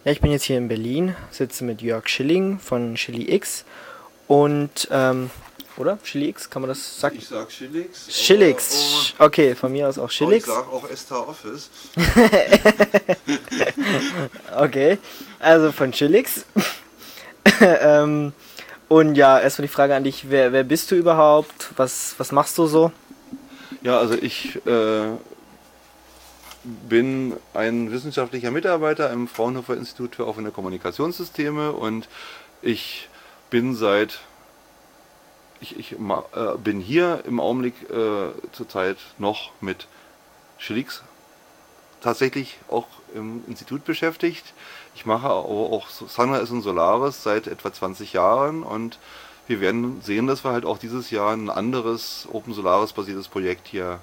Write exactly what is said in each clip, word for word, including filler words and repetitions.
Ja, ich bin jetzt hier in Berlin, sitze mit Jörg Schilling von Chili X und, ähm, oder? Chili X, kann man das sagen? Ich sag Schillix, Schillix, okay, von mir aus auch aber ich Schillix. sag auch S T Office. Okay, also von Chillix. ähm, und ja, erstmal die Frage an dich, wer, wer bist du überhaupt? Was, was machst du so? Ja, also ich äh, bin ein wissenschaftlicher Mitarbeiter im Fraunhofer Institut für offene Kommunikationssysteme und ich bin seit ich, ich ma- äh, bin hier im Augenblick äh, zurzeit noch mit Schillix tatsächlich auch im Institut beschäftigt. Ich mache aber auch so- Sunrise und Solaris seit etwa zwanzig Jahren und wir werden sehen, dass wir halt auch dieses Jahr ein anderes Open Solaris basiertes Projekt hier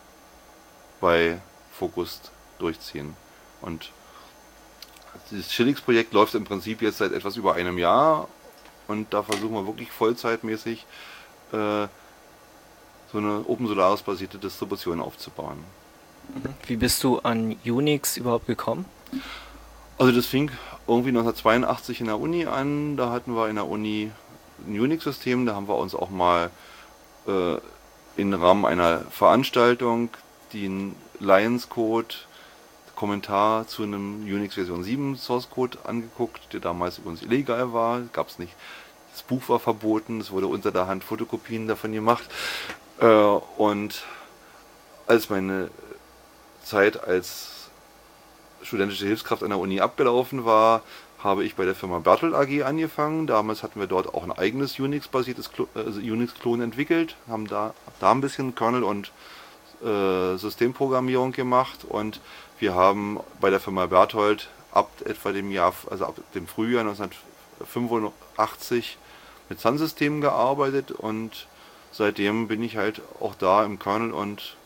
bei Focus durchziehen. Und dieses Schillix-Projekt läuft im Prinzip jetzt seit etwas über einem Jahr und da versuchen wir wirklich vollzeitmäßig äh, so eine Open Solaris basierte Distribution aufzubauen. Wie bist du an Unix überhaupt gekommen? Also das fing irgendwie neunzehnhundertzweiundachtzig in der Uni an. Da hatten wir in der Uni ein Unix-System. Da haben wir uns auch mal äh, im Rahmen einer Veranstaltung den Lions Code Kommentar zu einem Unix Version sieben Source Code angeguckt, der damals übrigens illegal war. Gab es nicht. Das Buch war verboten. Es wurde unter der Hand Fotokopien davon gemacht. Äh, und als meine Zeit als studentische Hilfskraft an der Uni abgelaufen war, habe ich bei der Firma Berthold A G angefangen. Damals hatten wir dort auch ein eigenes Unix-basiertes Klo also Unix-Klon entwickelt, haben da, da ein bisschen Kernel und äh, Systemprogrammierung gemacht und wir haben bei der Firma Berthold ab etwa dem Jahr, also ab dem Frühjahr neunzehnhundertfünfundachtzig mit Sun-Systemen gearbeitet und seitdem bin ich halt auch da im Kernel und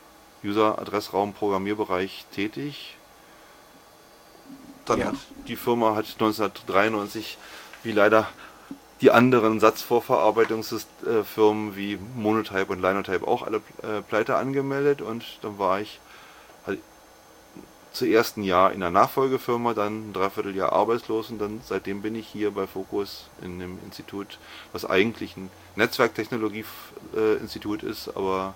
User-Adressraum-Programmierbereich tätig. Dann Ja. hat die Firma hat neunzehnhundertdreiundneunzig, wie leider die anderen Satzvorverarbeitungsfirmen wie Monotype und Linotype auch alle äh, pleite angemeldet und dann war ich halt zuerst ein Jahr in der Nachfolgefirma, dann ein Dreivierteljahr arbeitslos und dann seitdem bin ich hier bei Focus in dem Institut, was eigentlich ein Netzwerktechnologie-Institut ist, aber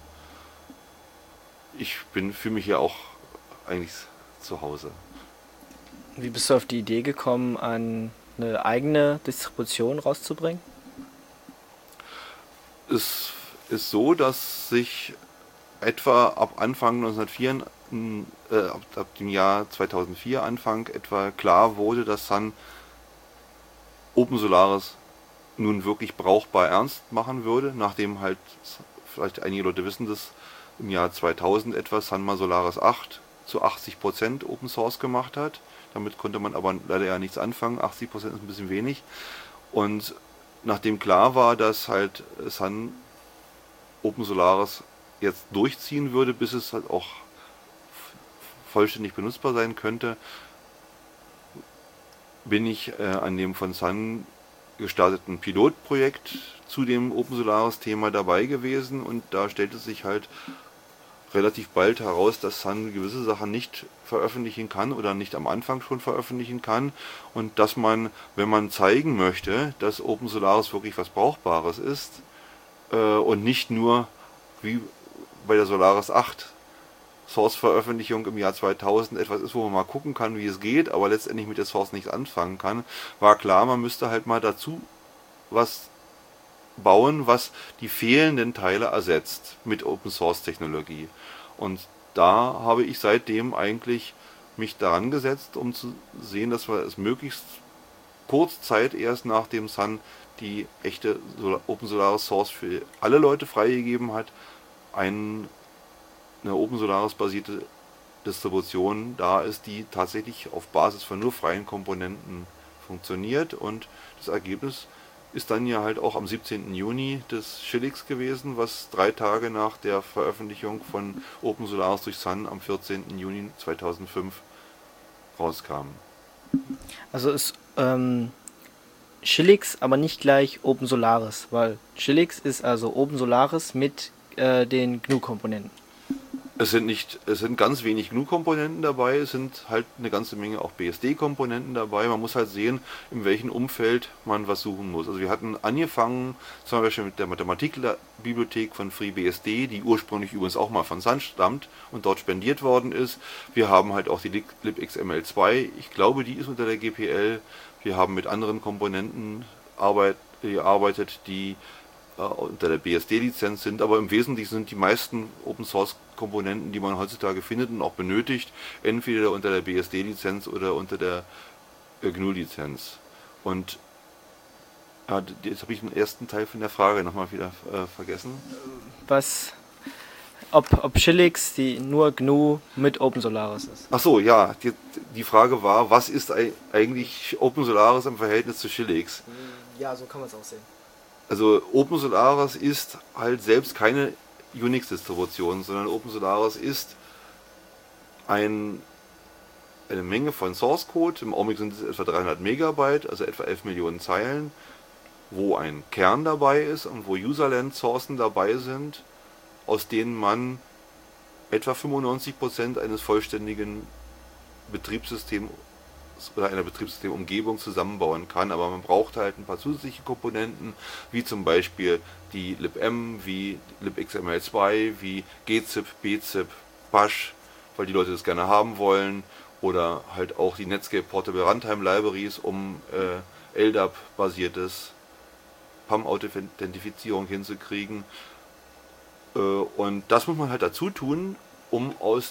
ich bin fühle mich hier auch eigentlich zu Hause. Wie bist du auf die Idee gekommen, an eine eigene Distribution rauszubringen? Es ist so, dass sich etwa ab Anfang neunzehnhundertvier, äh, ab, ab dem Jahr zweitausendvier Anfang etwa klar wurde, dass Sun Open Solaris nun wirklich brauchbar ernst machen würde, nachdem halt, vielleicht einige Leute wissen das, im Jahr zweitausend etwa Sun mal Solaris acht zu achtzig Prozent Open Source gemacht hat. Damit konnte man aber leider ja nichts anfangen, achtzig Prozent ist ein bisschen wenig. Und nachdem klar war, dass halt Sun Open Solaris jetzt durchziehen würde, bis es halt auch vollständig benutzbar sein könnte, bin ich äh, an dem von Sun gestarteten Pilotprojekt zu dem Open Solaris Thema dabei gewesen und da stellte sich halt relativ bald heraus, dass Sun gewisse Sachen nicht veröffentlichen kann oder nicht am Anfang schon veröffentlichen kann und dass man, wenn man zeigen möchte, dass Open Solaris wirklich was Brauchbares ist äh, und nicht nur wie bei der Solaris acht Source-Veröffentlichung im Jahr zweitausend etwas ist, wo man mal gucken kann, wie es geht, aber letztendlich mit der Source nichts anfangen kann, war klar, man müsste halt mal dazu was bauen, was die fehlenden Teile ersetzt mit Open Source Technologie. Und da habe ich seitdem eigentlich mich daran gesetzt, um zu sehen, dass wir es möglichst kurz Zeit erst nach dem Sun die echte Open Solaris Source für alle Leute freigegeben hat, ein, eine Open Solaris basierte Distribution da ist, die tatsächlich auf Basis von nur freien Komponenten funktioniert und das Ergebnis ist dann ja halt auch am siebzehnten Juni des Schillix gewesen, was drei Tage nach der Veröffentlichung von Open Solaris durch Sun am vierzehnten Juni zweitausendfünf rauskam. Also ist ähm, Chillix aber nicht gleich Open Solaris, weil Chillix ist also Open Solaris mit äh, den G N U-Komponenten. Es sind nicht, es sind ganz wenig G N U-Komponenten dabei, es sind halt eine ganze Menge auch B S D-Komponenten dabei. Man muss halt sehen, in welchem Umfeld man was suchen muss. Also wir hatten angefangen, zum Beispiel mit der Mathematikbibliothek von FreeBSD, die ursprünglich übrigens auch mal von Sun stammt und dort spendiert worden ist. Wir haben halt auch die libxml zwei, ich glaube, die ist unter der G P L. Wir haben mit anderen Komponenten arbeit, gearbeitet, die unter der B S D-Lizenz sind, aber im Wesentlichen sind die meisten Open-Source-Komponenten, die man heutzutage findet und auch benötigt, entweder unter der B S D-Lizenz oder unter der G N U-Lizenz. Und ja, jetzt habe ich den ersten Teil von der Frage nochmal wieder äh, vergessen. Was, ob, ob Shillix die nur G N U mit OpenSolaris ist? Ach so, ja, die, die Frage war, was ist eigentlich OpenSolaris im Verhältnis zu Shillix? Ja, so kann man es auch sehen. Also OpenSolaris ist halt selbst keine Unix-Distribution, sondern OpenSolaris ist ein, eine Menge von Source-Code, im Augenblick sind es etwa dreihundert Megabyte, also etwa elf Millionen Zeilen, wo ein Kern dabei ist und wo Userland-Sourcen dabei sind, aus denen man etwa fünfundneunzig Prozent eines vollständigen Betriebssystems oder einer Betriebssystemumgebung zusammenbauen kann, aber man braucht halt ein paar zusätzliche Komponenten, wie zum Beispiel die libm, wie libxml zwei, wie gzip, bzip, bash, weil die Leute das gerne haben wollen, oder halt auch die Netscape Portable Runtime Libraries, um äh, L D A P-basiertes P A M-Authentifizierung hinzukriegen. Äh, und das muss man halt dazu tun, um aus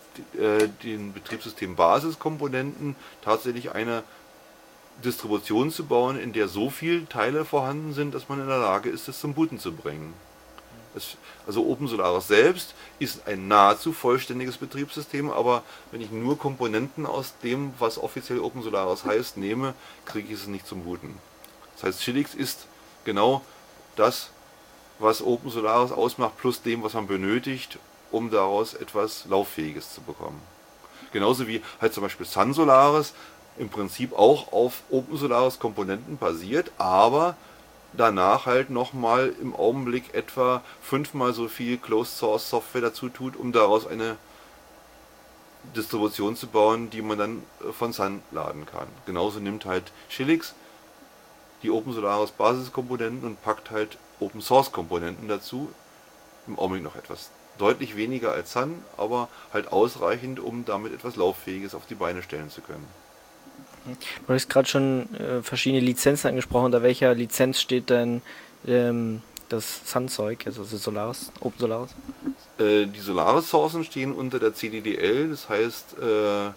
den Betriebssystem-Basiskomponenten tatsächlich eine Distribution zu bauen, in der so viele Teile vorhanden sind, dass man in der Lage ist, es zum Booten zu bringen. Es, also OpenSolaris selbst ist ein nahezu vollständiges Betriebssystem, aber wenn ich nur Komponenten aus dem, was offiziell OpenSolaris heißt, nehme, kriege ich es nicht zum Booten. Das heißt, Shillix ist genau das, was OpenSolaris ausmacht, plus dem, was man benötigt, um daraus etwas Lauffähiges zu bekommen. Genauso wie halt zum Beispiel Sun Solaris im Prinzip auch auf OpenSolaris Komponenten basiert, aber danach halt nochmal im Augenblick etwa fünfmal so viel Closed Source Software dazu tut, um daraus eine Distribution zu bauen, die man dann von Sun laden kann. Genauso nimmt halt Shillix die OpenSolaris Basiskomponenten und packt halt Open Source Komponenten dazu, im Augenblick noch etwas deutlich weniger als Sun, aber halt ausreichend, um damit etwas Lauffähiges auf die Beine stellen zu können. Du hast gerade schon äh, verschiedene Lizenzen angesprochen. Unter welcher Lizenz steht denn ähm, das Sun-Zeug, also das Solaris, OpenSolaris? Äh, die Solaris-Sourcen stehen unter der C D D L, das heißt, äh,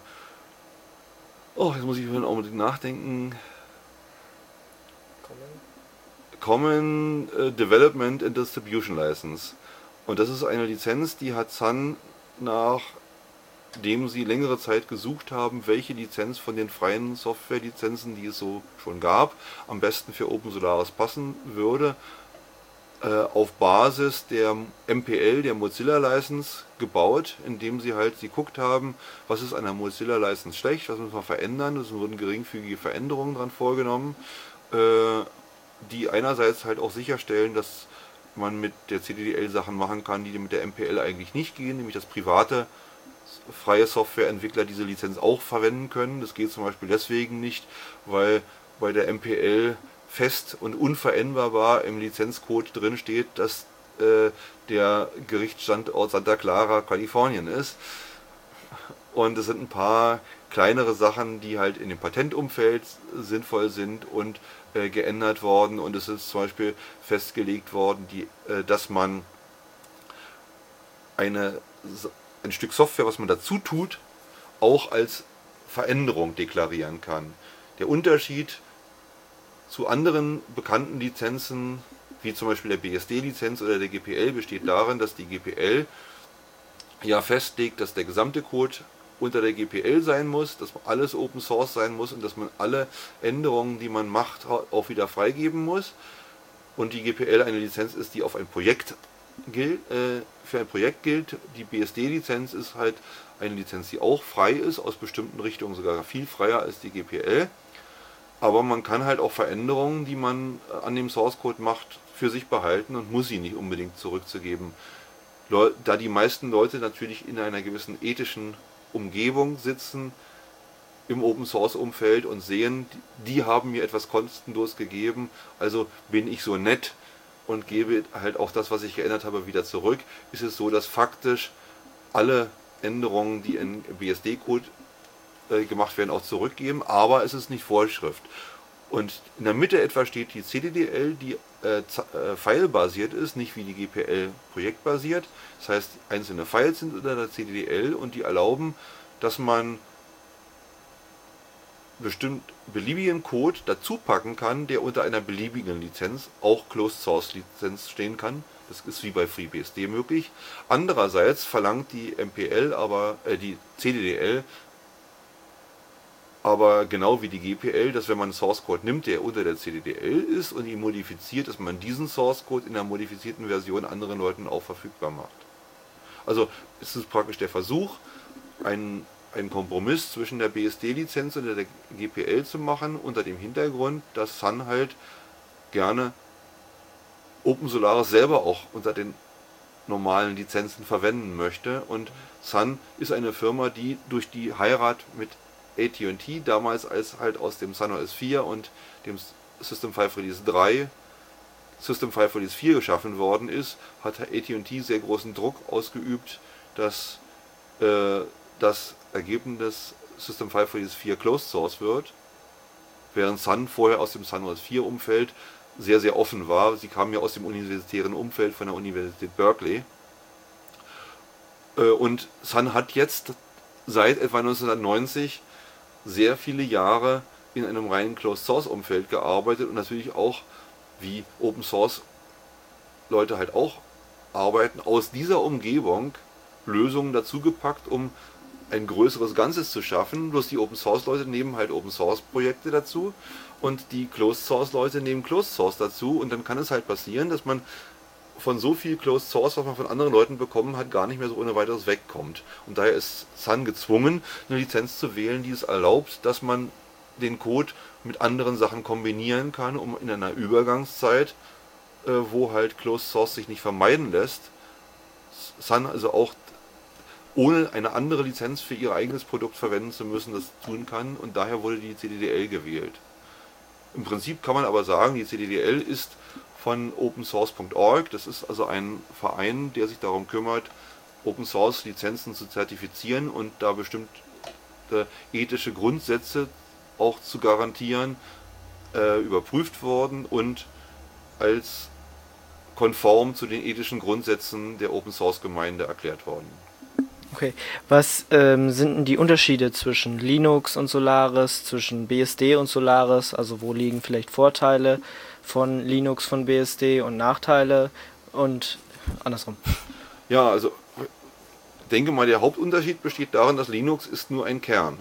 oh, jetzt muss ich für einen Augenblick nachdenken. Common äh, Development and Distribution License. Und das ist eine Lizenz, die hat Sun, nachdem sie längere Zeit gesucht haben, welche Lizenz von den freien Software-Lizenzen, die es so schon gab, am besten für OpenSolaris passen würde, äh, auf Basis der M P L, der Mozilla License, gebaut, indem sie halt geguckt haben, was ist an der Mozilla License schlecht, was müssen wir verändern. Es wurden geringfügige Veränderungen dran vorgenommen, äh, die einerseits halt auch sicherstellen, dass man mit der C D D L Sachen machen kann, die mit der M P L eigentlich nicht gehen, nämlich dass private freie Softwareentwickler diese Lizenz auch verwenden können. Das geht zum Beispiel deswegen nicht, weil bei der M P L fest und unveränderbar im Lizenzcode drin steht, dass äh, der Gerichtsstandort Santa Clara, Kalifornien ist. Und es sind ein paar kleinere Sachen, die halt in dem Patentumfeld sinnvoll sind und äh, geändert worden. Und es ist zum Beispiel festgelegt worden, die, äh, dass man eine, ein Stück Software, was man dazu tut, auch als Veränderung deklarieren kann. Der Unterschied zu anderen bekannten Lizenzen, wie zum Beispiel der B S D-Lizenz oder der G P L, besteht darin, dass die G P L ja festlegt, dass der gesamte Code unter der G P L sein muss, dass alles Open Source sein muss und dass man alle Änderungen, die man macht, auch wieder freigeben muss. Und die G P L eine Lizenz ist, die auf ein Projekt gilt, äh, für ein Projekt gilt. Die B S D-Lizenz ist halt eine Lizenz, die auch frei ist, aus bestimmten Richtungen sogar viel freier als die G P L. Aber man kann halt auch Veränderungen, die man an dem Source Code macht, für sich behalten und muss sie nicht unbedingt zurückzugeben. da die meisten Leute natürlich in einer gewissen ethischen Umgebung sitzen, im Open Source Umfeld und sehen, die haben mir etwas kostenlos gegeben, also bin ich so nett und gebe halt auch das, was ich geändert habe, wieder zurück, ist es so, dass faktisch alle Änderungen, die in B S D-Code äh, gemacht werden, auch zurückgeben, aber es ist nicht Vorschrift. Und in der Mitte etwa steht die C D D L, die äh, äh, filebasiert ist, nicht wie die G P L projektbasiert. Das heißt, einzelne Files sind unter der C D D L und die erlauben, dass man bestimmt beliebigen Code dazu packen kann, der unter einer beliebigen Lizenz, auch Closed Source Lizenz, stehen kann. Das ist wie bei FreeBSD möglich. Andererseits verlangt die M P L, aber äh, die C D D L, aber genau wie die G P L, dass wenn man einen Source Code nimmt, der unter der C D D L ist und ihn modifiziert, dass man diesen Source Code in der modifizierten Version anderen Leuten auch verfügbar macht. Also es ist praktisch der Versuch, einen einen Kompromiss zwischen der B S D-Lizenz und der G P L zu machen, unter dem Hintergrund, dass Sun halt gerne OpenSolaris selber auch unter den normalen Lizenzen verwenden möchte. Und Sun ist eine Firma, die durch die Heirat mit A T und T, damals als halt aus dem SunOS vier und dem System fünf Release drei System fünf Release vier geschaffen worden ist, hat A T und T sehr großen Druck ausgeübt, dass äh, das Ergebnis System fünf Release vier Closed Source wird, während Sun vorher aus dem SunOS vier Umfeld sehr, sehr offen war. Sie kamen ja aus dem universitären Umfeld von der Universität Berkeley. Und Sun hat jetzt seit etwa neunzehnhundertneunzig sehr viele Jahre in einem reinen Closed Source Umfeld gearbeitet und natürlich auch, wie Open Source Leute halt auch arbeiten, aus dieser Umgebung Lösungen dazu gepackt, um ein größeres Ganzes zu schaffen. Bloß die Open Source Leute nehmen halt Open Source Projekte dazu und die Closed Source Leute nehmen Closed Source dazu, und dann kann es halt passieren, dass man von so viel Closed Source, was man von anderen Leuten bekommen hat, gar nicht mehr so ohne weiteres wegkommt. Und daher ist Sun gezwungen, eine Lizenz zu wählen, die es erlaubt, dass man den Code mit anderen Sachen kombinieren kann, um in einer Übergangszeit, äh, wo halt Closed Source sich nicht vermeiden lässt, Sun also auch ohne eine andere Lizenz für ihr eigenes Produkt verwenden zu müssen, das tun kann, und daher wurde die C D D L gewählt. Im Prinzip kann man aber sagen, die C D D L ist von open source punkt org, das ist also ein Verein, der sich darum kümmert, Open Source Lizenzen zu zertifizieren und da bestimmte ethische Grundsätze auch zu garantieren, äh, überprüft worden und als konform zu den ethischen Grundsätzen der Open Source Gemeinde erklärt worden. Okay, was ähm, sind denn die Unterschiede zwischen Linux und Solaris, zwischen B S D und Solaris? Also wo liegen vielleicht Vorteile von Linux, von B S D und Nachteile und andersrum? Ja, also ich denke mal, der Hauptunterschied besteht darin, dass Linux ist nur ein Kern.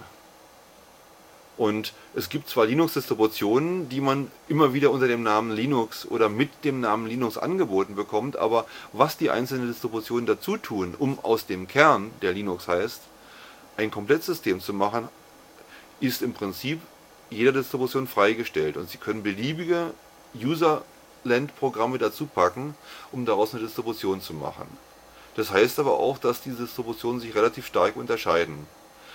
Und es gibt zwar Linux-Distributionen, die man immer wieder unter dem Namen Linux oder mit dem Namen Linux angeboten bekommt, aber was die einzelnen Distributionen dazu tun, um aus dem Kern, der Linux heißt, ein Komplettsystem zu machen, ist im Prinzip jeder Distribution freigestellt. Und Sie können beliebige User-Land-Programme dazu packen, um daraus eine Distribution zu machen. Das heißt aber auch, dass die Distributionen sich relativ stark unterscheiden.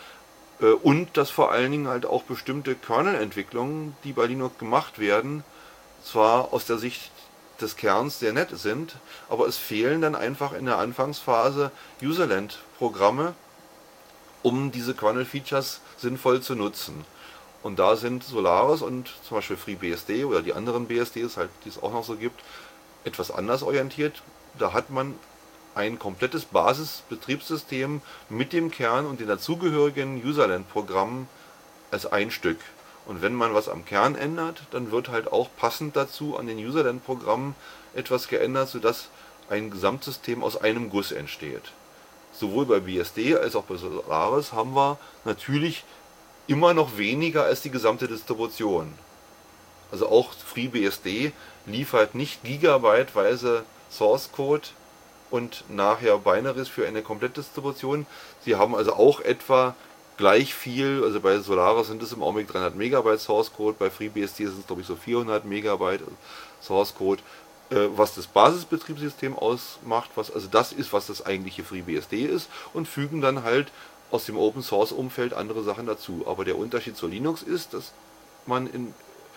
Und dass vor allen Dingen halt auch bestimmte Kernel-Entwicklungen, die bei Linux gemacht werden, zwar aus der Sicht des Kerns sehr nett sind, aber es fehlen dann einfach in der Anfangsphase Userland-Programme, um diese Kernel-Features sinnvoll zu nutzen. Und da sind Solaris und zum Beispiel FreeBSD oder die anderen B S Ds, halt, die es auch noch so gibt, etwas anders orientiert. Da hat man ein komplettes Basisbetriebssystem mit dem Kern und den dazugehörigen Userland-Programmen als ein Stück. Und wenn man was am Kern ändert, dann wird halt auch passend dazu an den Userland-Programmen etwas geändert, sodass ein Gesamtsystem aus einem Guss entsteht. Sowohl bei B S D als auch bei Solaris haben wir natürlich immer noch weniger als die gesamte Distribution. Also auch FreeBSD liefert nicht gigabyteweise Source Code und nachher Binaries für eine Komplettdistribution. Sie haben also auch etwa gleich viel, also bei Solaris sind es im Augenblick dreihundert Megabyte Source Code, bei FreeBSD sind es glaube ich so vierhundert Megabyte Source Code. äh, was das Basisbetriebssystem ausmacht, was also das ist, was das eigentliche FreeBSD ist, und fügen dann halt aus dem Open Source Umfeld andere Sachen dazu. Aber der Unterschied zu Linux ist, dass man in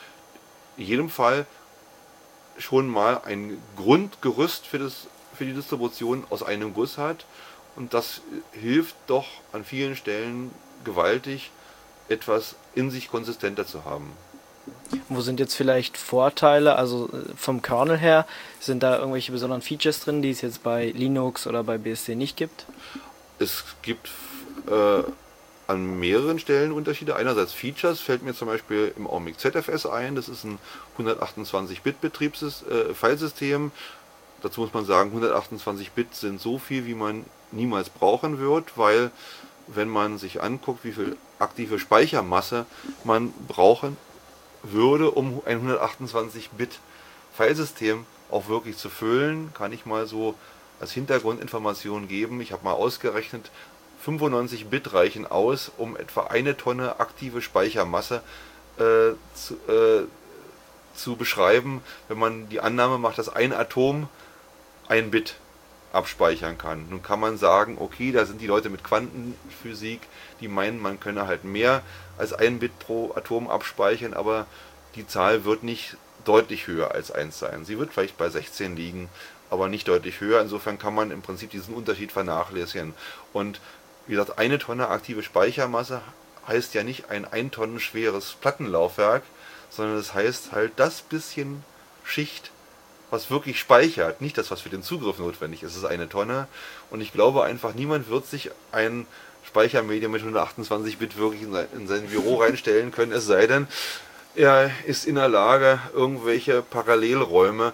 jedem Fall schon mal ein Grundgerüst für, das, für die Distribution aus einem Guss hat, und das hilft doch an vielen Stellen gewaltig, etwas in sich konsistenter zu haben. Wo sind jetzt vielleicht Vorteile, also äh, vom Kernel her, sind da irgendwelche besonderen Features drin, die es jetzt bei Linux oder bei B S D nicht gibt? Es gibt äh, an mehreren Stellen Unterschiede. Einerseits Features, fällt mir zum Beispiel im Augenblick Z F S ein, das ist ein hundertachtundzwanzig Bit Betriebssystem. Dazu muss man sagen, hundertachtundzwanzig Bit sind so viel, wie man niemals brauchen wird, weil wenn man sich anguckt, wie viel aktive Speichermasse man brauchen würde, um ein hundertachtundzwanzig Bit Filesystem auch wirklich zu füllen, kann ich mal so als Hintergrundinformation geben. Ich habe mal ausgerechnet, fünfundneunzig Bit reichen aus, um etwa eine Tonne aktive Speichermasse äh, zu, äh, zu beschreiben, wenn man die Annahme macht, dass ein Atom ein Bit abspeichern kann. Nun kann man sagen, okay, da sind die Leute mit Quantenphysik, die meinen, man könne halt mehr als ein Bit pro Atom abspeichern, aber die Zahl wird nicht deutlich höher als eins sein. Sie wird vielleicht bei sechzehn liegen, aber nicht deutlich höher. Insofern kann man im Prinzip diesen Unterschied vernachlässigen. Und wie gesagt, eine Tonne aktive Speichermasse heißt ja nicht ein ein Tonnen schweres Plattenlaufwerk, sondern das heißt halt das bisschen Schicht, was wirklich speichert, nicht das, was für den Zugriff notwendig ist, ist eine Tonne. Und ich glaube einfach, niemand wird sich ein Speichermedium mit hundertachtundzwanzig Bit wirklich in sein, in sein Büro reinstellen können, es sei denn, er ist in der Lage, irgendwelche Parallelräume,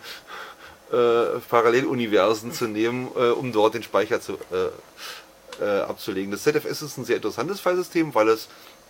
äh, Paralleluniversen zu nehmen, äh, um dort den Speicher zu, äh, äh, abzulegen. Das Z F S ist ein sehr interessantes Filesystem, weil es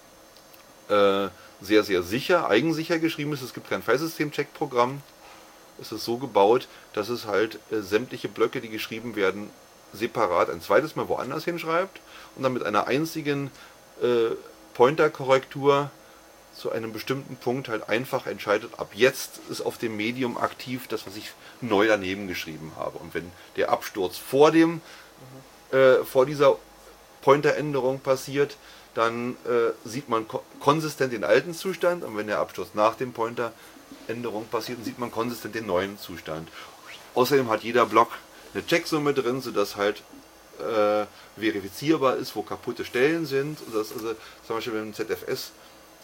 äh, sehr, sehr sicher, eigensicher geschrieben ist. Es gibt kein Filesystem-Check-Programm. Es ist so gebaut, dass es halt äh, sämtliche Blöcke, die geschrieben werden, separat ein zweites Mal woanders hinschreibt und dann mit einer einzigen äh, Pointer-Korrektur zu einem bestimmten Punkt halt einfach entscheidet, ab jetzt ist auf dem Medium aktiv das, was ich neu daneben geschrieben habe. Und wenn der Absturz vor dem äh, vor dieser Pointeränderung passiert, dann äh, sieht man ko konsistent den alten Zustand, und wenn der Absturz nach dem Pointeränderung passiert, dann sieht man konsistent den neuen Zustand. Außerdem hat jeder Block eine Checksumme drin, sodass halt äh, verifizierbar ist, wo kaputte Stellen sind. Und das also zum Beispiel, wenn ein Z F S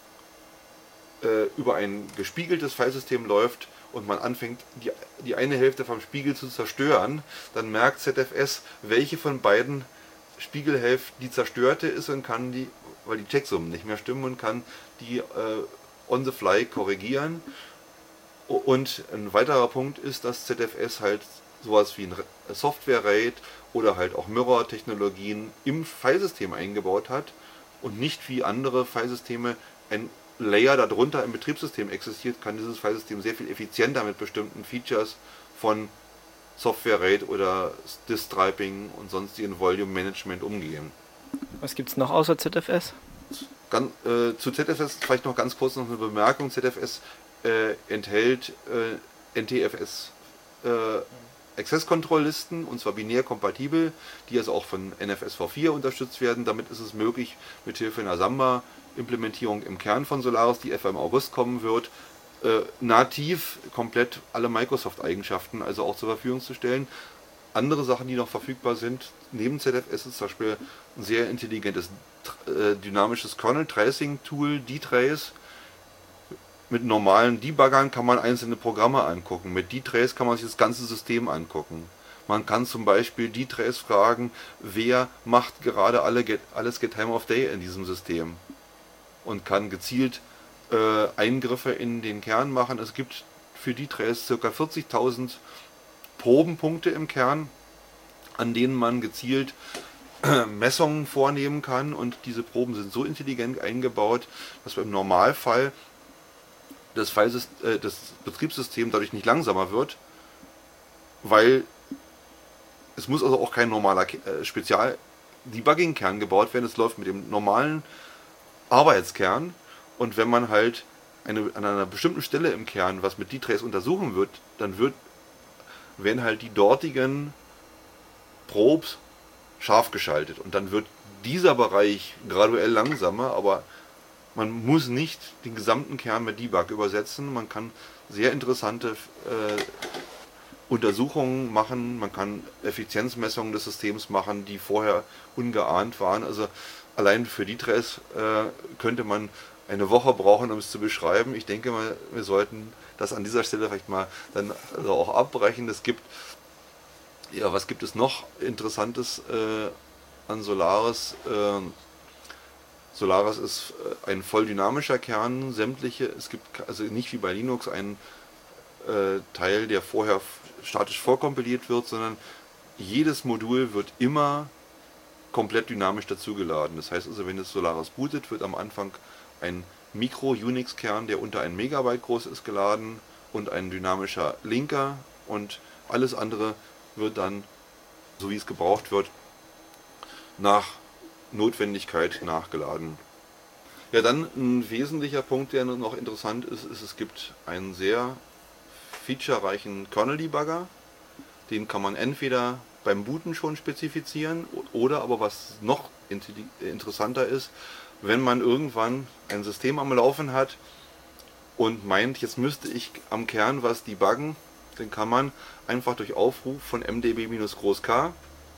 äh, über ein gespiegeltes Filesystem läuft und man anfängt, die, die eine Hälfte vom Spiegel zu zerstören, dann merkt Z F S, welche von beiden Spiegelhälften die zerstörte ist, und kann die, weil die Checksummen nicht mehr stimmen, und kann die äh, on the fly korrigieren. Und ein weiterer Punkt ist, dass Z F S halt sowas wie ein Software-RAID oder halt auch Mirror-Technologien im Filesystem eingebaut hat und nicht wie andere Filesysteme ein Layer darunter im Betriebssystem existiert, kann dieses Filesystem sehr viel effizienter mit bestimmten Features von Software-RAID oder Disk-Striping und sonstigen Volume-Management umgehen. Was gibt es noch außer Z F S? Ganz, äh, zu Z F S vielleicht noch ganz kurz noch eine Bemerkung. Z F S äh, enthält äh, N T F S äh, Access-Control-Listen, und zwar binär kompatibel, die also auch von N F S v vier unterstützt werden. Damit ist es möglich, mithilfe einer Samba-Implementierung im Kern von Solaris, die etwa im August kommen wird, äh, nativ komplett alle Microsoft-Eigenschaften also auch zur Verfügung zu stellen. Andere Sachen, die noch verfügbar sind, neben Z F S ist zum Beispiel ein sehr intelligentes äh, dynamisches Kernel-Tracing-Tool, dtrace. Mit normalen Debuggern kann man einzelne Programme angucken. Mit dtrace kann man sich das ganze System angucken. Man kann zum Beispiel dtrace fragen, wer macht gerade alle get, alles Get Time of Day in diesem System. Und kann gezielt äh, Eingriffe in den Kern machen. Es gibt für dtrace ca. vierzigtausend Probenpunkte im Kern, an denen man gezielt äh, Messungen vornehmen kann. Und diese Proben sind so intelligent eingebaut, dass wir im Normalfall das, Filesystem, äh, das Betriebssystem dadurch nicht langsamer wird, weil es muss also auch kein normaler äh, Spezial-Debugging-Kern gebaut werden. Es läuft mit dem normalen Arbeitskern, und wenn man halt eine, an einer bestimmten Stelle im Kern was mit dtrace untersuchen wird, dann wird werden halt die dortigen Probes scharf geschaltet. Und dann wird dieser Bereich graduell langsamer, aber man muss nicht den gesamten Kern mit Debug übersetzen. Man kann sehr interessante äh, Untersuchungen machen, man kann Effizienzmessungen des Systems machen, die vorher ungeahnt waren. Also allein für die Trace äh, könnte man eine Woche brauchen, um es zu beschreiben. Ich denke mal, wir sollten das an dieser Stelle vielleicht mal dann also auch abbrechen. Es gibt, ja, was gibt es noch Interessantes äh, an Solaris? Äh, Solaris ist ein voll dynamischer Kern, sämtliche, es gibt also nicht wie bei Linux einen äh, Teil, der vorher statisch vorkompiliert wird, sondern jedes Modul wird immer komplett dynamisch dazugeladen. Das heißt also, wenn es Solaris bootet, wird am Anfang ein Mikro-Unix-Kern, der unter ein Megabyte groß ist, geladen und ein dynamischer Linker und alles andere wird dann, so wie es gebraucht wird, nach Notwendigkeit nachgeladen. Ja, dann ein wesentlicher Punkt, der noch interessant ist, ist, es gibt einen sehr featurereichen Kernel-Debugger. Den kann man entweder beim Booten schon spezifizieren oder aber was noch interessanter ist, wenn man irgendwann ein System am Laufen hat und meint, jetzt müsste ich am Kern was debuggen, dann kann man einfach durch Aufruf von mdb-K,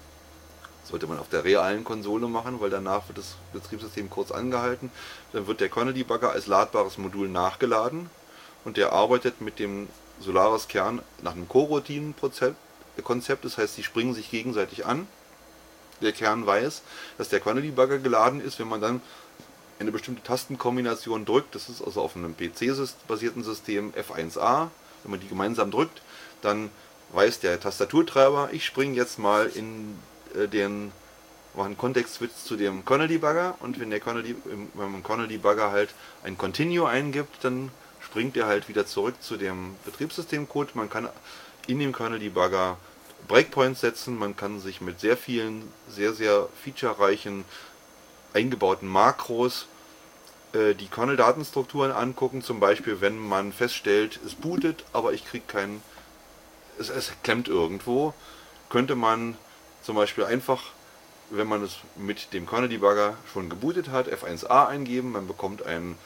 sollte man auf der realen Konsole machen, weil danach wird das Betriebssystem kurz angehalten, dann wird der Kernel-Debugger als ladbares Modul nachgeladen und der arbeitet mit dem Solaris-Kern nach einem Coroutinen-Konzept, das heißt, sie springen sich gegenseitig an. Der Kern weiß, dass der Kernel-Debugger geladen ist, wenn man dann eine bestimmte Tastenkombination drückt, das ist also auf einem P C-basierten System F eins A, wenn man die gemeinsam drückt, dann weiß der Tastaturtreiber, ich springe jetzt mal in äh, den mache einen Kontext-Switch zu dem Kernel-Debugger und wenn der Kernel, wenn man im Kernel-Debugger halt ein Continue eingibt, dann springt er halt wieder zurück zu dem Betriebssystemcode. Man kann in dem Kernel-Debugger Breakpoints setzen, man kann sich mit sehr vielen, sehr, sehr featurereichen eingebauten Makros äh, die Kernel-Datenstrukturen angucken, zum Beispiel wenn man feststellt, es bootet, aber ich kriege keinen, es, es klemmt irgendwo, könnte man zum Beispiel einfach, wenn man es mit dem Kernel-Debugger schon gebootet hat, F eins A eingeben, man bekommt einen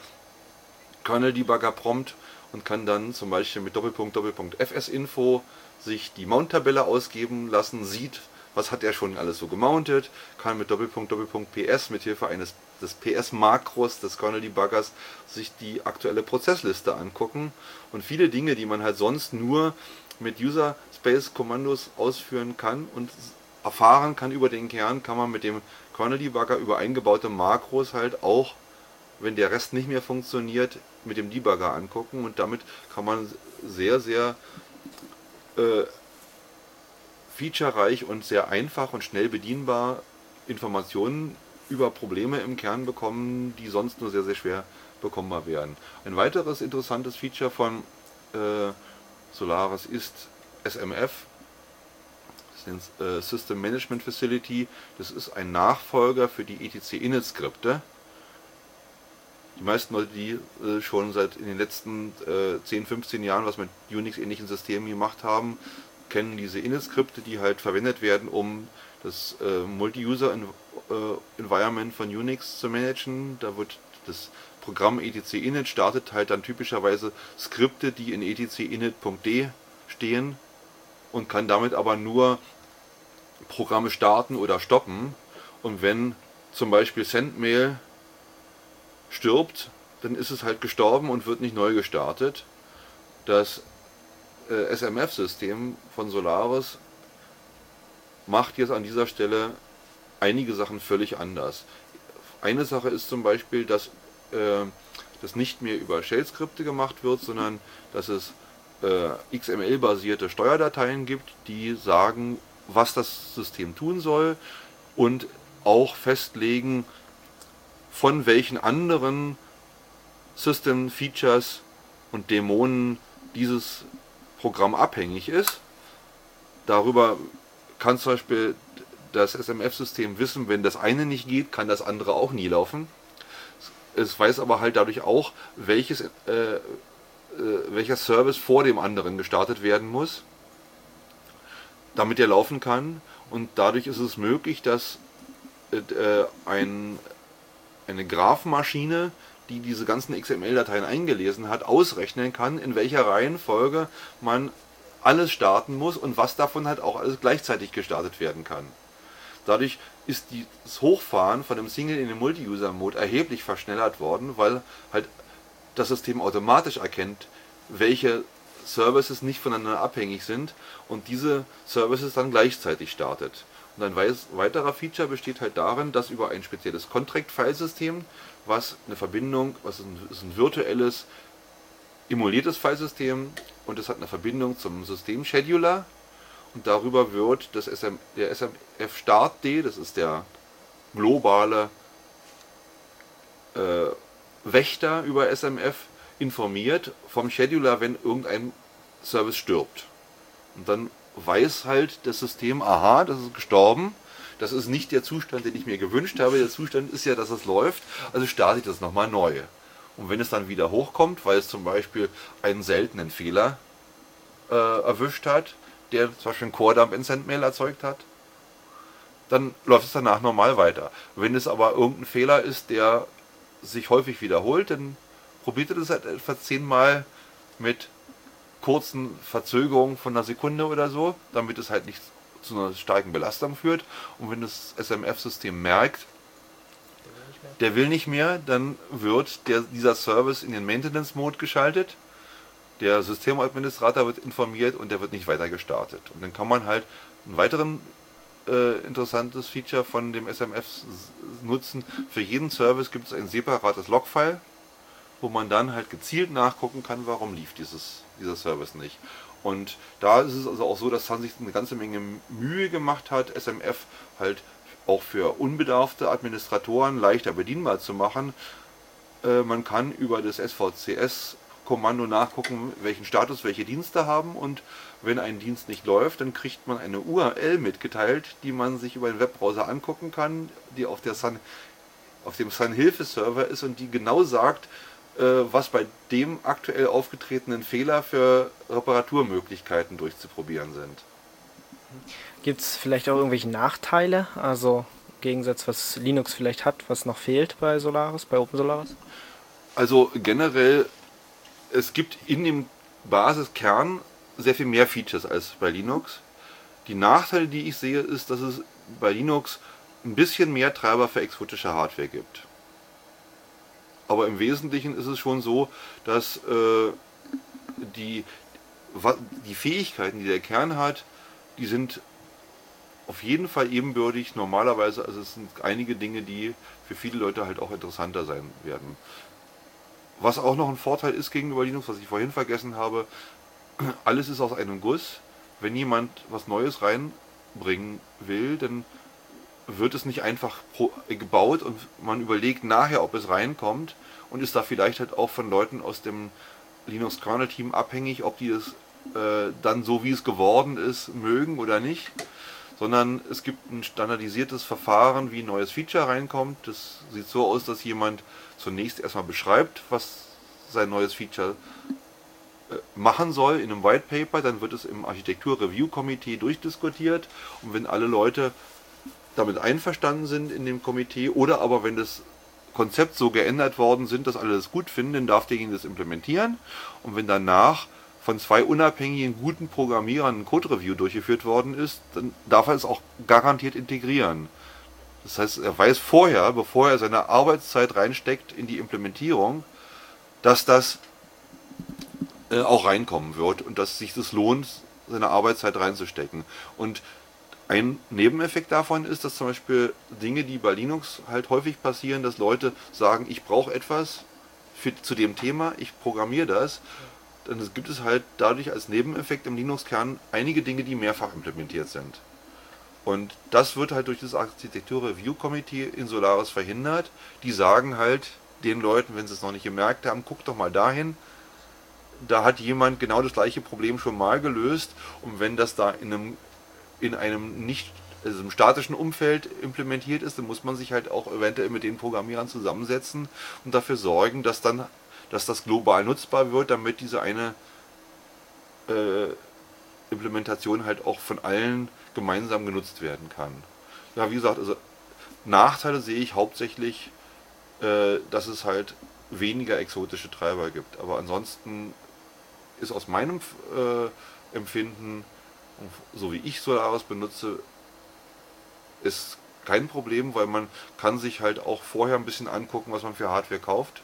Kernel-Debugger-Prompt und kann dann zum Beispiel mit Doppelpunkt, Doppelpunkt fsinfo sich die Mount-Tabelle ausgeben lassen, sieht, was hat er schon alles so gemountet, kann mit Doppelpunkt, Doppelpunkt ps mit Hilfe eines des P S-Makros des Kernel-Debuggers sich die aktuelle Prozessliste angucken und viele Dinge, die man halt sonst nur mit User-Space-Kommandos ausführen kann und erfahren kann über den Kern, kann man mit dem Kernel-Debugger über eingebaute Makros halt auch, wenn der Rest nicht mehr funktioniert, mit dem Debugger angucken und damit kann man sehr, sehr äh, featurereich und sehr einfach und schnell bedienbar Informationen über Probleme im Kern bekommen, die sonst nur sehr, sehr schwer bekommbar wären. Ein weiteres interessantes Feature von äh, Solaris ist S M F, das nennt äh, System Management Facility. Das ist ein Nachfolger für die E T C-Init-Skripte. Die meisten Leute, die äh, schon seit in den letzten äh, zehn, fünfzehn Jahren was mit Unix-ähnlichen Systemen gemacht haben, kennen diese Init-Skripte, die halt verwendet werden, um das äh, Multi-User-Environment von Unix zu managen. Da wird das Programm E T C-Init startet halt dann typischerweise Skripte, die in etc-init.d stehen und kann damit aber nur Programme starten oder stoppen. Und wenn zum Beispiel Sendmail stirbt, dann ist es halt gestorben und wird nicht neu gestartet. Das äh, S M F-System von Solaris macht jetzt an dieser Stelle einige Sachen völlig anders. Eine Sache ist zum Beispiel, dass äh, das nicht mehr über Shell-Skripte gemacht wird, sondern dass es äh, X M L-basierte Steuerdateien gibt, die sagen, was das System tun soll und auch festlegen, von welchen anderen System-Features und Dämonen dieses Programm abhängig ist. Darüber kann zum Beispiel das S M F-System wissen, wenn das eine nicht geht, kann das andere auch nie laufen. Es weiß aber halt dadurch auch, welches, äh, äh, welcher Service vor dem anderen gestartet werden muss. damit der laufen kann. Und dadurch ist es möglich, dass äh, ein, eine Graphenmaschine, die diese ganzen X M L-Dateien eingelesen hat, ausrechnen kann, in welcher Reihenfolge man alles starten muss und was davon halt auch alles gleichzeitig gestartet werden kann. Dadurch ist das Hochfahren von dem Single in den Multi-User-Mode erheblich verschnellert worden, weil halt das System automatisch erkennt, welche Services nicht voneinander abhängig sind und diese Services dann gleichzeitig startet. Und ein weiterer Feature besteht halt darin, dass über ein spezielles Contract-Filesystem, was eine Verbindung, was ein, ist ein virtuelles, emuliertes Filesystem und es hat eine Verbindung zum System-Scheduler und darüber wird das S M, der S M F-Start-D, das ist der globale äh, Wächter über S M F, informiert vom Scheduler, wenn irgendein Service stirbt. Und dann weiß halt das System, aha, das ist gestorben, das ist nicht der Zustand, den ich mir gewünscht habe, der Zustand ist ja, dass es läuft, also starte ich das nochmal neu. Und wenn es dann wieder hochkommt, weil es zum Beispiel einen seltenen Fehler äh, erwischt hat, der zum Beispiel einen Core-Dump in Sendmail erzeugt hat, dann läuft es danach normal weiter. Wenn es aber irgendein Fehler ist, der sich häufig wiederholt, dann probiert ihr das halt etwa zehnmal mit kurzen Verzögerungen von einer Sekunde oder so, damit es halt nicht zu einer starken Belastung führt. Und wenn das S M F-System merkt, der will nicht mehr, dann wird der, dieser Service in den Maintenance-Mode geschaltet. Der Systemadministrator wird informiert und der wird nicht weiter gestartet. Und dann kann man halt einen weiteren äh, interessantes Feature von dem S M F nutzen. Für jeden Service gibt es ein separates Logfile, wo man dann halt gezielt nachgucken kann, warum lief dieses, dieser Service nicht. Und da ist es also auch so, dass Sun sich eine ganze Menge Mühe gemacht hat, S M F halt auch für unbedarfte Administratoren leichter bedienbar zu machen. Äh, man kann über das S V C S-Kommando nachgucken, welchen Status welche Dienste haben, und wenn ein Dienst nicht läuft, dann kriegt man eine U R L mitgeteilt, die man sich über den Webbrowser angucken kann, die auf, der Sun, auf dem Sun-Hilfe-Server ist und die genau sagt, was bei dem aktuell aufgetretenen Fehler für Reparaturmöglichkeiten durchzuprobieren sind. Gibt es vielleicht auch irgendwelche Nachteile, also im Gegensatz, was Linux vielleicht hat, was noch fehlt bei Solaris, bei OpenSolaris? Also generell, es gibt in dem Basiskern sehr viel mehr Features als bei Linux. Die Nachteile, die ich sehe, ist, dass es bei Linux ein bisschen mehr Treiber für exotische Hardware gibt. Aber im Wesentlichen ist es schon so, dass äh, die, die Fähigkeiten, die der Kern hat, die sind auf jeden Fall ebenbürtig. Normalerweise, also es sind einige Dinge, die für viele Leute halt auch interessanter sein werden. Was auch noch ein Vorteil ist gegenüber Linux, was ich vorhin vergessen habe, alles ist aus einem Guss. Wenn jemand was Neues reinbringen will, dann wird es nicht einfach pro, äh, gebaut und man überlegt nachher, ob es reinkommt, und ist da vielleicht halt auch von Leuten aus dem Linux-Kernel-Team abhängig, ob die es äh, dann so, wie es geworden ist, mögen oder nicht. Sondern es gibt ein standardisiertes Verfahren, wie ein neues Feature reinkommt. Das sieht so aus, dass jemand zunächst erstmal beschreibt, was sein neues Feature äh, machen soll in einem White Paper. Dann wird es im Architektur-Review-Komitee durchdiskutiert, und wenn alle Leute damit einverstanden sind in dem Komitee, oder aber wenn das Konzept so geändert worden sind, dass alle das gut finden, dann darf derjenige das implementieren. Und wenn danach von zwei unabhängigen guten Programmierern ein Code-Review durchgeführt worden ist, dann darf er es auch garantiert integrieren. Das heißt, er weiß vorher, bevor er seine Arbeitszeit reinsteckt in die Implementierung, dass das äh, auch reinkommen wird und dass sich das lohnt, seine Arbeitszeit reinzustecken. Und ein Nebeneffekt davon ist, dass zum Beispiel Dinge, die bei Linux halt häufig passieren, dass Leute sagen, ich brauche etwas für, zu dem Thema, ich programmiere das. Dann gibt es halt dadurch als Nebeneffekt im Linux-Kern einige Dinge, die mehrfach implementiert sind. Und das wird halt durch das Architektur-Review-Komitee in Solaris verhindert. Die sagen halt den Leuten, wenn sie es noch nicht gemerkt haben, guckt doch mal dahin, da hat jemand genau das gleiche Problem schon mal gelöst, und wenn das da in einem in einem nicht also im statischen Umfeld implementiert ist, dann muss man sich halt auch eventuell mit den Programmierern zusammensetzen und dafür sorgen, dass dann dass das global nutzbar wird, damit diese eine äh, Implementation halt auch von allen gemeinsam genutzt werden kann. Ja, wie gesagt, also Nachteile sehe ich hauptsächlich, äh, dass es halt weniger exotische Treiber gibt. Aber ansonsten ist aus meinem äh, Empfinden, so wie ich Solaris benutze, ist kein Problem, weil man kann sich halt auch vorher ein bisschen angucken, was man für Hardware kauft.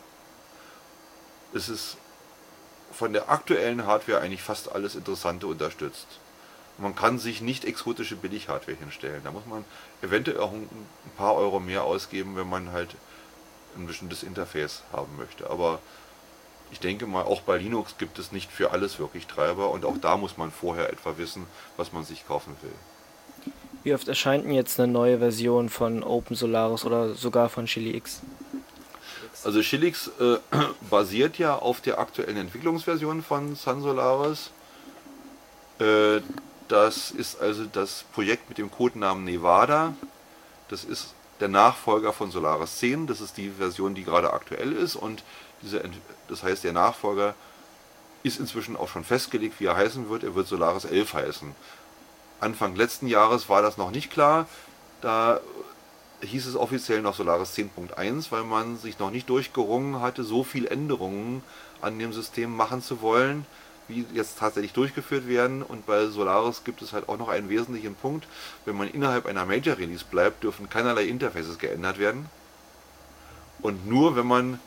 Es ist von der aktuellen Hardware eigentlich fast alles Interessante unterstützt. Man kann sich nicht exotische Billig-Hardware hinstellen. Da muss man eventuell auch ein paar Euro mehr ausgeben, wenn man halt ein bestimmtes Interface haben möchte. Aber ich denke mal, auch bei Linux gibt es nicht für alles wirklich Treiber und auch da muss man vorher etwa wissen, was man sich kaufen will. Wie oft erscheint denn jetzt eine neue Version von OpenSolaris oder sogar von Chili X? Also Chili X äh, basiert ja auf der aktuellen Entwicklungsversion von Sun Solaris. Äh, das ist also das Projekt mit dem Codenamen Nevada. Das ist der Nachfolger von Solaris zehn. Das ist die Version, die gerade aktuell ist. Und diese, das heißt, der Nachfolger ist inzwischen auch schon festgelegt, wie er heißen wird. Er wird Solaris elf heißen. Anfang letzten Jahres war das noch nicht klar. Da hieß es offiziell noch Solaris zehn Punkt eins, weil man sich noch nicht durchgerungen hatte, so viel Änderungen an dem System machen zu wollen, wie jetzt tatsächlich durchgeführt werden. Und bei Solaris gibt es halt auch noch einen wesentlichen Punkt: Wenn man innerhalb einer Major Release bleibt, dürfen keinerlei Interfaces geändert werden. Und nur wenn man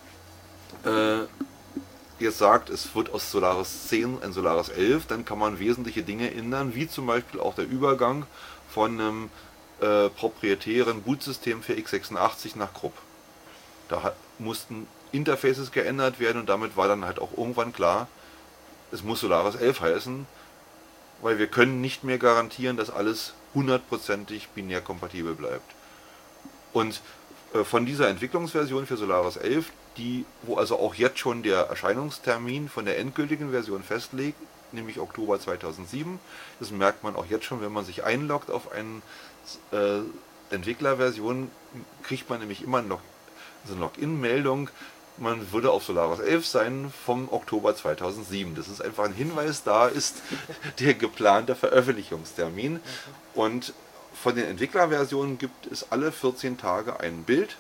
äh, jetzt sagt, es wird aus Solaris zehn ein Solaris elf, dann kann man wesentliche Dinge ändern, wie zum Beispiel auch der Übergang von einem äh, proprietären Bootsystem für x sechsundachtzig nach Krupp. Da hat, mussten Interfaces geändert werden und damit war dann halt auch irgendwann klar, es muss Solaris elf heißen, weil wir können nicht mehr garantieren, dass alles hundertprozentig binär kompatibel bleibt. Und äh, von dieser Entwicklungsversion für Solaris elf, die, wo also auch jetzt schon der Erscheinungstermin von der endgültigen Version festlegt, nämlich Oktober zweitausendsieben, das merkt man auch jetzt schon, wenn man sich einloggt auf eine äh, Entwicklerversion, kriegt man nämlich immer noch so eine Login-Meldung, man würde auf Solaris elf sein vom Oktober zweitausendsieben. Das ist einfach ein Hinweis, da ist der geplante Veröffentlichungstermin. Und von den Entwicklerversionen gibt es alle vierzehn Tage ein Bild,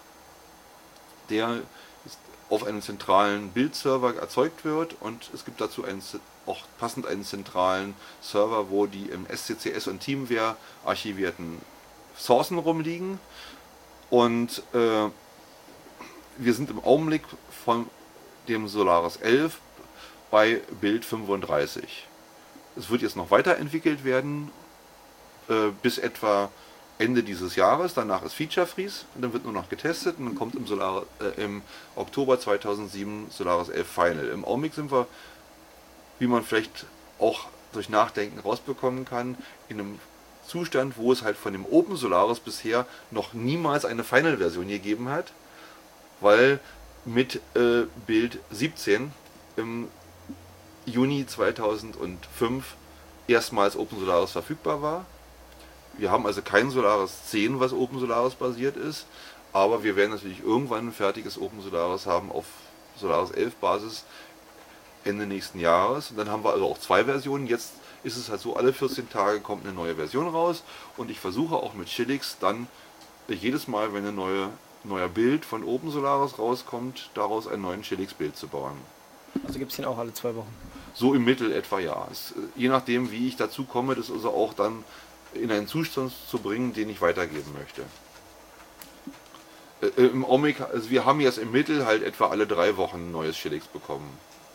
der auf einem zentralen Bildserver erzeugt wird, und es gibt dazu einen, auch passend einen zentralen Server, wo die im S C C S und Teamware archivierten Sourcen rumliegen. Und äh, wir sind im Augenblick von dem Solaris elf bei Bild fünfunddreißig. Es wird jetzt noch weiterentwickelt werden äh, bis etwa Ende dieses Jahres. Danach ist Feature Freeze und dann wird nur noch getestet und dann kommt im, Solar, äh, im Oktober zweitausendsieben Solaris elf Final. Im Augenblick sind wir, wie man vielleicht auch durch Nachdenken rausbekommen kann, in einem Zustand, wo es halt von dem Open Solaris bisher noch niemals eine Final-Version gegeben hat, weil mit äh, Bild siebzehn im Juni zweitausendfünf erstmals Open Solaris verfügbar war. Wir haben also kein Solaris zehn, was Open Solaris basiert ist, aber wir werden natürlich irgendwann ein fertiges Open Solaris haben auf Solaris elf Basis Ende nächsten Jahres. Und dann haben wir also auch zwei Versionen. Jetzt ist es halt so, alle vierzehn Tage kommt eine neue Version raus, und ich versuche auch mit Chili X dann jedes Mal, wenn ein neue, neuer Bild von Open Solaris rauskommt, daraus einen neuen Chili X Bild zu bauen. Also gibt es den auch alle zwei Wochen? So im Mittel etwa, ja. Es, je nachdem, wie ich dazu komme, das also auch dann in einen Zustand zu bringen, den ich weitergeben möchte. Äh, Im Augenblick, also wir haben jetzt im Mittel halt etwa alle drei Wochen ein neues Chili X bekommen.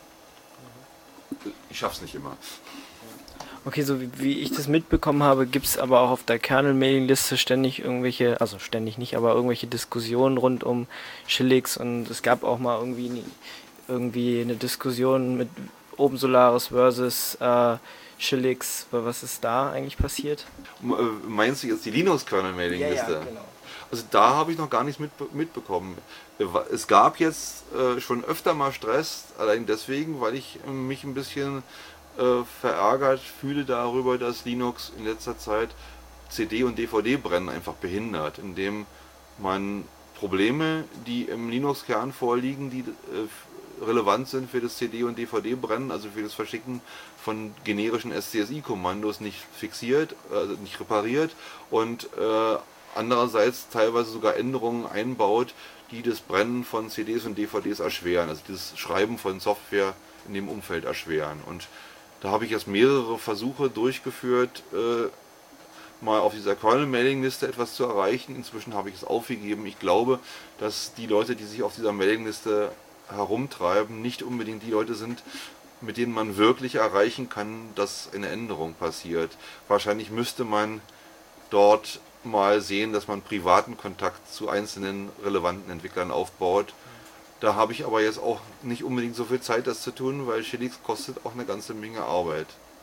Ich schaff's nicht immer. Okay, so wie, wie ich das mitbekommen habe, gibt es aber auch auf der Kernel-Mailing-Liste ständig irgendwelche, also ständig nicht, aber irgendwelche Diskussionen rund um Chili X, und es gab auch mal irgendwie, irgendwie eine Diskussion mit Open Solaris versus äh, Chili X. Was ist da eigentlich passiert? Meinst du jetzt die Linux-Kernel-Mailing-Liste? Ja, ja, genau. Also da habe ich noch gar nichts mit, mitbekommen. Es gab jetzt äh, schon öfter mal Stress, allein deswegen, weil ich mich ein bisschen äh, verärgert fühle darüber, dass Linux in letzter Zeit C D- und D V D-Brennen einfach behindert, indem man Probleme, die im Linux-Kern vorliegen, die äh, relevant sind für das C D- und D V D-Brennen, also für das Verschicken von generischen S C S I-Kommandos, nicht fixiert, also nicht repariert und äh, andererseits teilweise sogar Änderungen einbaut, die das Brennen von C Ds und D V Ds erschweren, also das Schreiben von Software in dem Umfeld erschweren. Und da habe ich jetzt mehrere Versuche durchgeführt, äh, mal auf dieser Kernel-Mailingliste etwas zu erreichen. Inzwischen habe ich es aufgegeben. Ich glaube, dass die Leute, die sich auf dieser Mailingliste herumtreiben, nicht unbedingt die Leute sind, mit denen man wirklich erreichen kann, dass eine Änderung passiert. Wahrscheinlich müsste man dort mal sehen, dass man privaten Kontakt zu einzelnen relevanten Entwicklern aufbaut. Da habe ich aber jetzt auch nicht unbedingt so viel Zeit, das zu tun, weil Shillix kostet auch eine ganze Menge Arbeit.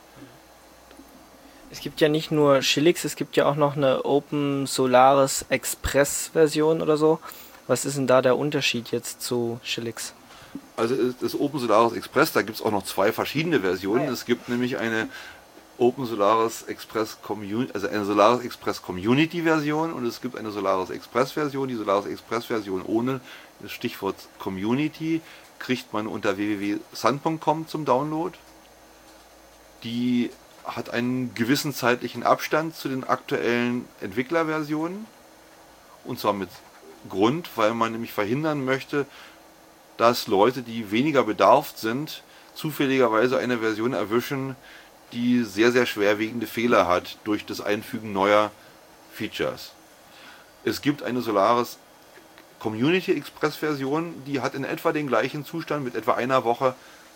Es gibt ja nicht nur Shillix, es gibt ja auch noch eine Open Solaris Express Version oder so. Was ist denn da der Unterschied jetzt zu Shillix? Also das Open Solaris Express, da gibt es auch noch zwei verschiedene Versionen. Ah, ja. Es gibt nämlich eine Open Solaris Express Community, also eine Solaris Express Community Version und es gibt eine Solaris Express Version. Die Solaris Express Version ohne das Stichwort Community kriegt man unter w w w punkt sun punkt com zum Download. Die hat einen gewissen zeitlichen Abstand zu den aktuellen Entwicklerversionen und zwar mit Grund, weil man nämlich verhindern möchte, dass Leute, die weniger bedarft sind, zufälligerweise eine Version erwischen, die sehr, sehr schwerwiegende Fehler hat durch das Einfügen neuer Features. Es gibt eine Solaris Community Express Version, die hat in etwa den gleichen Zustand mit etwa einer Woche.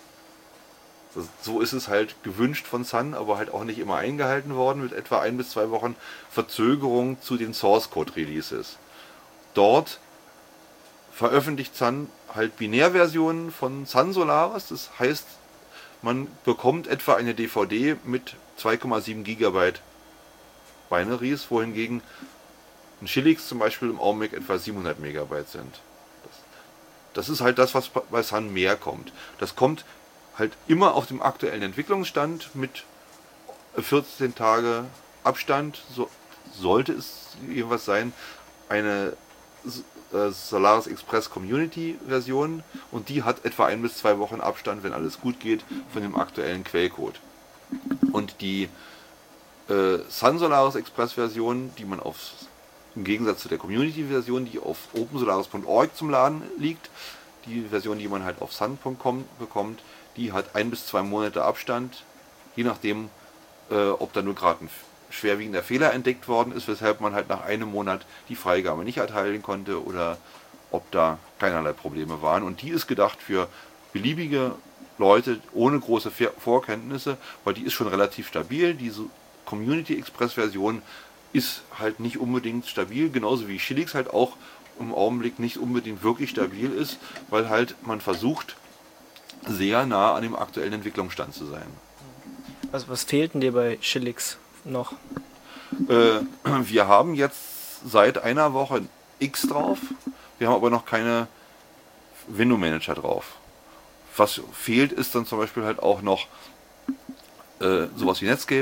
So ist es halt gewünscht von Sun, aber halt auch nicht immer eingehalten worden, mit etwa ein bis zwei Wochen Verzögerung zu den Source Code Releases. Dort veröffentlicht Sun halt Binärversionen von Sun Solaris, das heißt, man bekommt etwa eine D V D mit zwei Komma sieben Gigabyte Binaries, wohingegen ein Shillix zum Beispiel im Augenblick etwa siebenhundert Megabyte sind. Das, das ist halt das, was bei Sun mehr kommt. Das kommt halt immer auf dem aktuellen Entwicklungsstand mit vierzehn Tage Abstand, so sollte es irgendwas sein, eine Solaris Express Community Version und die hat etwa ein bis zwei Wochen Abstand, wenn alles gut geht, von dem aktuellen Quellcode. Und die äh, Sun Solaris Express Version, die man auf, im Gegensatz zu der Community Version, die auf open solaris punkt org zum Laden liegt, die Version, die man halt auf sun punkt com bekommt, die hat ein bis zwei Monate Abstand, je nachdem, äh, ob da nur gerade ein schwerwiegender Fehler entdeckt worden ist, weshalb man halt nach einem Monat die Freigabe nicht erteilen konnte oder ob da keinerlei Probleme waren. Und die ist gedacht für beliebige Leute ohne große Vorkenntnisse, weil die ist schon relativ stabil. Diese Community Express Version ist halt nicht unbedingt stabil, genauso wie Shillix halt auch im Augenblick nicht unbedingt wirklich stabil ist, weil halt man versucht, sehr nah an dem aktuellen Entwicklungsstand zu sein. Was, was fehlt denn dir bei Shillix noch? Äh, wir haben jetzt seit einer Woche X drauf, wir haben aber noch keine Window Manager drauf. Was fehlt, ist dann zum Beispiel halt auch noch äh, sowas wie Netscape,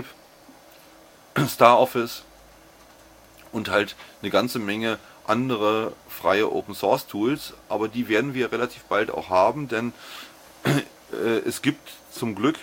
Star Office und halt eine ganze Menge andere freie Open Source Tools, aber die werden wir relativ bald auch haben, denn äh, es gibt zum Glück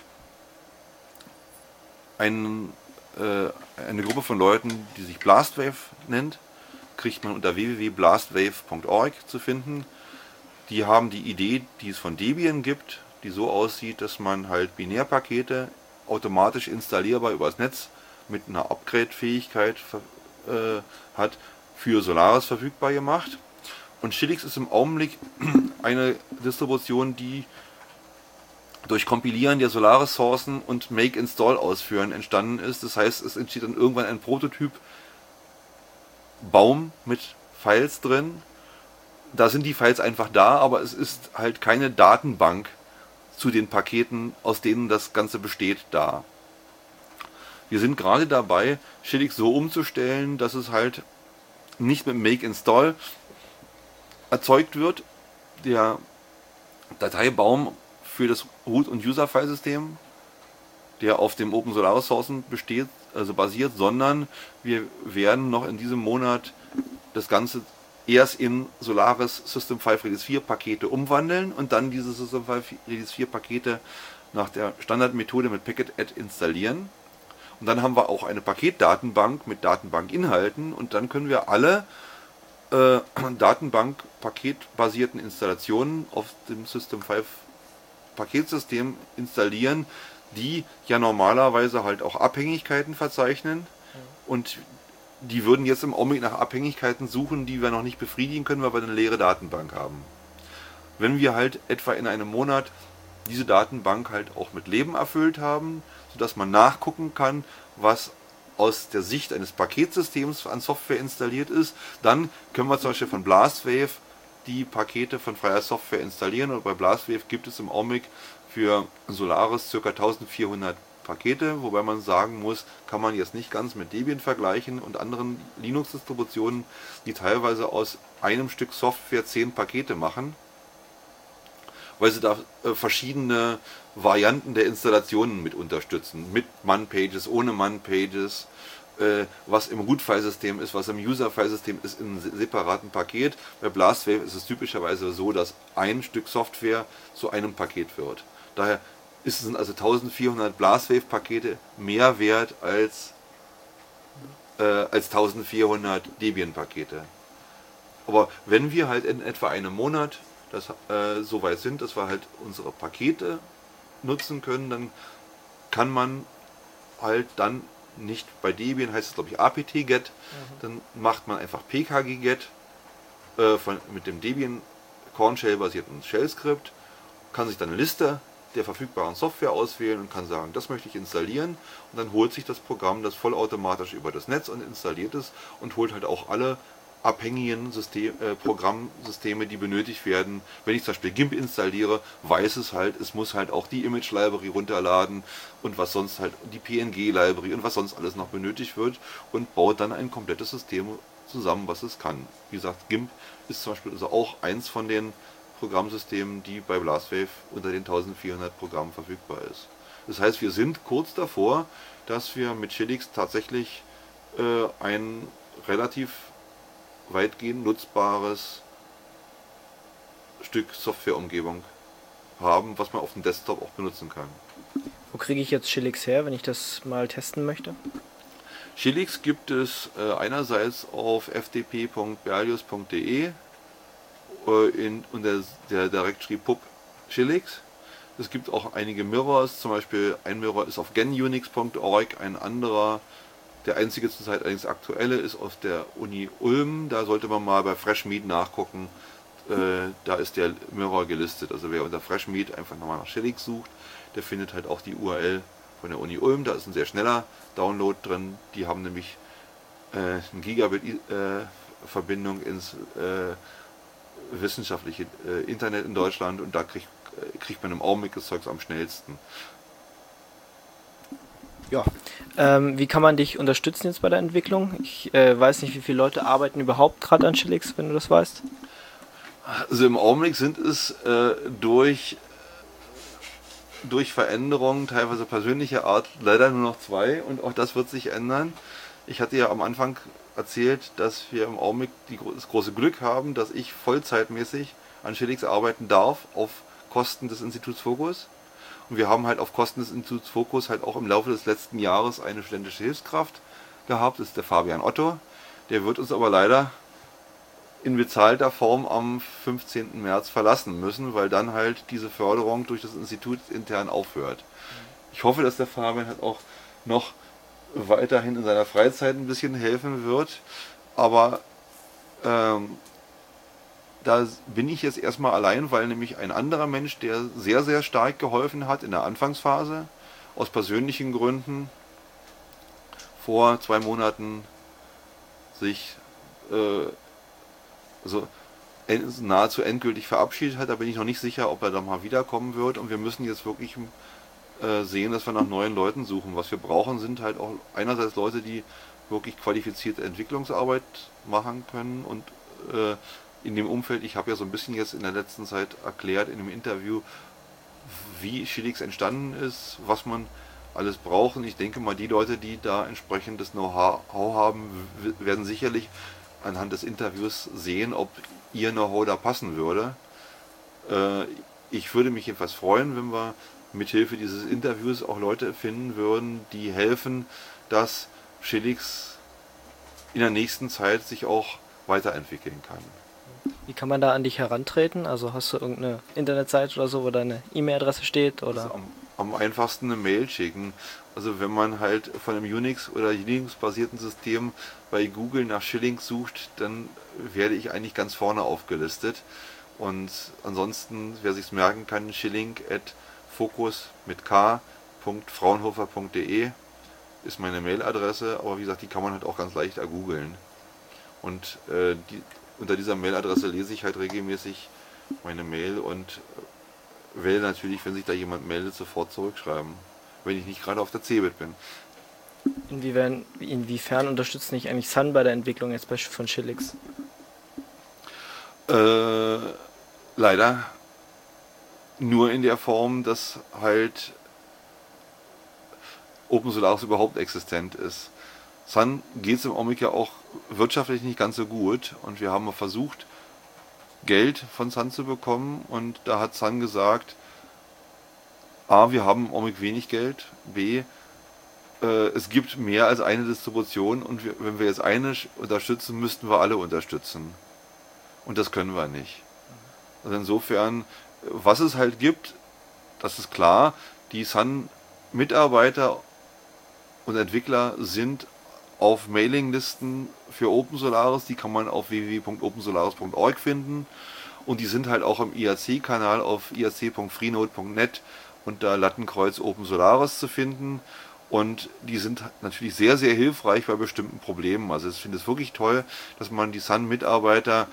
ein, äh, eine Gruppe von Leuten, die sich Blastwave nennt, kriegt man unter w w w punkt blastwave punkt org zu finden. Die haben die Idee, die es von Debian gibt, die so aussieht, dass man halt Binärpakete automatisch installierbar übers Netz mit einer Upgrade-Fähigkeit äh, hat, für Solaris verfügbar gemacht. Und Shillix ist im Augenblick eine Distribution, die durch Kompilieren der Solaris-Sourcen und Make-Install ausführen entstanden ist. Das heißt, es entsteht dann irgendwann ein Prototyp Baum mit Files drin. Da sind die Files einfach da, aber es ist halt keine Datenbank zu den Paketen, aus denen das Ganze besteht, da. Wir sind gerade dabei, Shillix so umzustellen, dass es halt nicht mit Make-Install erzeugt wird. Der Dateibaum für das Root- und User-File-System, der auf dem Open Solaris Sourcen besteht, also basiert, sondern wir werden noch in diesem Monat das Ganze erst in Solaris System fünf Release vier Pakete umwandeln und dann diese System fünf Release vier Pakete nach der Standardmethode mit Packet-Add installieren. Und dann haben wir auch eine Paketdatenbank mit Datenbankinhalten und dann können wir alle äh, Datenbank-paketbasierten Installationen auf dem System fünf Paketsystem installieren, die ja normalerweise halt auch Abhängigkeiten verzeichnen. Und die würden jetzt im Augenblick nach Abhängigkeiten suchen, die wir noch nicht befriedigen können, weil wir eine leere Datenbank haben. Wenn wir halt etwa in einem Monat diese Datenbank halt auch mit Leben erfüllt haben, sodass man nachgucken kann, was aus der Sicht eines Paketsystems an Software installiert ist, dann können wir zum Beispiel von Blastwave die Pakete von freier Software installieren. Und bei Blastwave gibt es im Augenblick für Solaris ca. eintausendvierhundert Pakete, wobei man sagen muss, kann man jetzt nicht ganz mit Debian vergleichen und anderen Linux-Distributionen, die teilweise aus einem Stück Software zehn Pakete machen, weil sie da äh, verschiedene Varianten der Installationen mit unterstützen. Mit Man-Pages, ohne Man-Pages, äh, was im Root-File-System ist, was im User-File-System ist, in einem separaten Paket. Bei Blastwave ist es typischerweise so, dass ein Stück Software zu einem Paket wird. Daher sind also eintausendvierhundert Blastwave-Pakete mehr wert als, äh, als eintausendvierhundert Debian-Pakete. Aber wenn wir halt in etwa einem Monat das, äh, so weit sind, dass wir halt unsere Pakete nutzen können, dann kann man halt dann nicht bei Debian, heißt es glaube ich apt-get, mhm. dann macht man einfach pkg-get äh, von, mit dem Debian Corn Shell basierten Shell-Skript, kann sich dann eine Liste der verfügbaren Software auswählen und kann sagen, das möchte ich installieren, und dann holt sich das Programm das vollautomatisch über das Netz und installiert es und holt halt auch alle abhängigen System, äh, Programmsysteme, die benötigt werden. Wenn ich zum Beispiel GIMP installiere, weiß es halt, es muss halt auch die Image Library runterladen und was sonst halt, die P N G Library und was sonst alles noch benötigt wird, und baut dann ein komplettes System zusammen, was es kann. Wie gesagt, GIMP ist zum Beispiel also auch eins von den Programmsystemen, die bei Blastwave unter den eintausendvierhundert Programmen verfügbar ist. Das heißt, wir sind kurz davor, dass wir mit Shellix tatsächlich äh, ein relativ weitgehend nutzbares Stück Softwareumgebung haben, was man auf dem Desktop auch benutzen kann. Wo kriege ich jetzt Shellix her, wenn ich das mal testen möchte? Shellix gibt es äh, einerseits auf f d p punkt berlius punkt de äh, in unter der Directory pub Shellix. Es gibt auch einige Mirrors, zum Beispiel ein Mirror ist auf genunix punkt org, ein anderer, der einzige zurzeit allerdings aktuelle, ist auf der Uni Ulm. Da sollte man mal bei FreshMeat nachgucken. Äh, da ist der Mirror gelistet. Also wer unter FreshMeat einfach nochmal nach Shellix sucht, der findet halt auch die U R L von der Uni Ulm. Da ist ein sehr schneller Download drin. Die haben nämlich äh, eine Gigabit-Verbindung äh, ins äh, wissenschaftliche äh, Internet in Deutschland, und da kriegt, äh, kriegt man im Augenblick das Zeugs am schnellsten. Ja. Ähm, wie kann man dich unterstützen jetzt bei der Entwicklung? Ich äh, weiß nicht, wie viele Leute arbeiten überhaupt gerade an Shellix, wenn du das weißt. Also im Augenblick sind es äh, durch, durch Veränderungen, teilweise persönlicher Art, leider nur noch zwei, und auch das wird sich ändern. Ich hatte ja am Anfang erzählt, dass wir im Augenblick die, das große Glück haben, dass ich vollzeitmäßig an Shellix arbeiten darf, auf Kosten des Instituts Focus. Und wir haben halt auf Kosten des Instituts Focus halt auch im Laufe des letzten Jahres eine studentische Hilfskraft gehabt, das ist der Fabian Otto. Der wird uns aber leider in bezahlter Form am fünfzehnten März verlassen müssen, weil dann halt diese Förderung durch das Institut intern aufhört. Ich hoffe, dass der Fabian halt auch noch weiterhin in seiner Freizeit ein bisschen helfen wird, aber ähm, da bin ich jetzt erstmal allein, weil nämlich ein anderer Mensch, der sehr, sehr stark geholfen hat in der Anfangsphase, aus persönlichen Gründen vor zwei Monaten sich äh, also nahezu endgültig verabschiedet hat. Da bin ich noch nicht sicher, ob er da mal wiederkommen wird, und wir müssen jetzt wirklich äh, sehen, dass wir nach neuen Leuten suchen. Was wir brauchen, sind halt auch einerseits Leute, die wirklich qualifizierte Entwicklungsarbeit machen können, und äh, in dem Umfeld, ich habe ja so ein bisschen jetzt in der letzten Zeit erklärt in einem Interview, wie Shellix entstanden ist, was man alles braucht. Und ich denke mal, die Leute, die da entsprechend das Know-how haben, werden sicherlich anhand des Interviews sehen, ob ihr Know-how da passen würde. Äh, ich würde mich jedenfalls freuen, wenn wir mithilfe dieses Interviews auch Leute finden würden, die helfen, dass Shillix in der nächsten Zeit sich auch weiterentwickeln kann. Wie kann man da an dich herantreten? Also hast du irgendeine Internetseite oder so, wo deine E-Mail-Adresse steht? Oder? Also am, am einfachsten eine Mail schicken. Also wenn man halt von einem Unix- oder Linux-basierten System bei Google nach Shilling sucht, dann werde ich eigentlich ganz vorne aufgelistet. Und ansonsten, wer sich's merken kann, Shilling at focus mit k. fraunhofer punkt de ist meine Mailadresse, aber wie gesagt, die kann man halt auch ganz leicht ergoogeln. Und äh, die, unter dieser Mailadresse lese ich halt regelmäßig meine Mail und werde natürlich, wenn sich da jemand meldet, sofort zurückschreiben, wenn ich nicht gerade auf der Cebit bin. Inwiefern, inwiefern unterstützt nicht eigentlich Sun bei der Entwicklung jetzt von Shillix? Äh, leider nur in der Form, dass halt OpenSolaris überhaupt existent ist. Sun geht es im Augenblick ja auch wirtschaftlich nicht ganz so gut und wir haben versucht, Geld von Sun zu bekommen und da hat Sun gesagt, A, wir haben im Augenblick wenig Geld, B, äh, es gibt mehr als eine Distribution und wir, wenn wir jetzt eine unterstützen, müssten wir alle unterstützen. Und das können wir nicht. Also insofern, was es halt gibt, das ist klar, die Sun-Mitarbeiter und Entwickler sind auf Mailinglisten für OpenSolaris, die kann man auf w w w punkt opensolaris punkt org finden und die sind halt auch im I R C-Kanal auf i r c punkt freenode punkt net unter Lattenkreuz OpenSolaris zu finden und die sind natürlich sehr, sehr hilfreich bei bestimmten Problemen. Also ich finde es wirklich toll, dass man die Sun-Mitarbeiter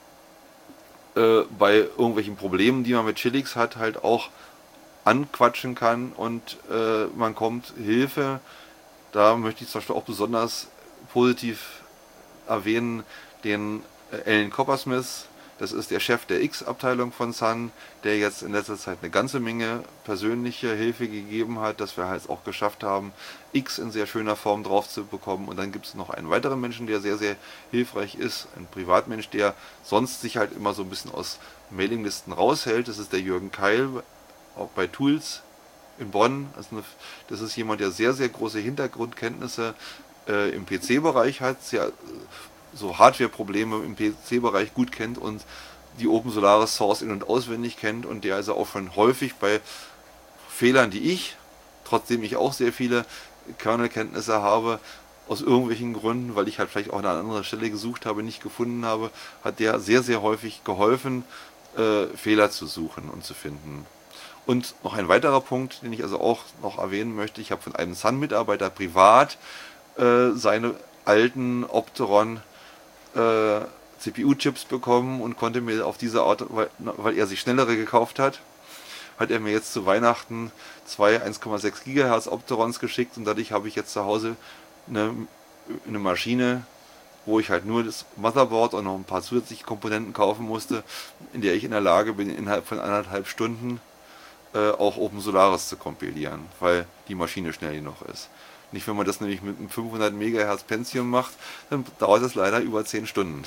äh, bei irgendwelchen Problemen, die man mit Shillix hat, halt auch anquatschen kann und äh, man kommt Hilfe. Da möchte ich zum Beispiel auch besonders positiv erwähnen den Alan Coppersmith. Das ist der Chef der X-Abteilung von Sun, der jetzt in letzter Zeit eine ganze Menge persönliche Hilfe gegeben hat, dass wir halt auch geschafft haben, X in sehr schöner Form drauf zu bekommen. Und dann gibt es noch einen weiteren Menschen, der sehr, sehr hilfreich ist, ein Privatmensch, der sonst sich halt immer so ein bisschen aus Mailinglisten raushält. Das ist der Jürgen Keil, auch bei Tools in Bonn. Das ist jemand, der sehr, sehr große Hintergrundkenntnisse äh, im P C-Bereich hat, sehr, so Hardware-Probleme im P C-Bereich gut kennt und die OpenSolaris Source in- und auswendig kennt und der also auch schon häufig bei Fehlern, die ich, trotzdem ich auch sehr viele Kernel-Kenntnisse habe, aus irgendwelchen Gründen, weil ich halt vielleicht auch an einer anderen Stelle gesucht habe, nicht gefunden habe, hat der sehr, sehr häufig geholfen, äh, Fehler zu suchen und zu finden. Und noch ein weiterer Punkt, den ich also auch noch erwähnen möchte, ich habe von einem Sun-Mitarbeiter privat äh, seine alten Opteron äh, C P U-Chips bekommen und konnte mir auf diese Art, weil, weil er sich schnellere gekauft hat, hat er mir jetzt zu Weihnachten zwei eins Komma sechs Gigahertz Opterons geschickt und dadurch habe ich jetzt zu Hause eine, eine Maschine, wo ich halt nur das Motherboard und noch ein paar zusätzliche Komponenten kaufen musste, in der ich in der Lage bin, innerhalb von anderthalb Stunden äh, auch OpenSolaris zu kompilieren, weil die Maschine schnell genug ist. Nicht, wenn man das nämlich mit einem fünfhundert Megahertz Pentium macht, dann dauert es leider über zehn Stunden.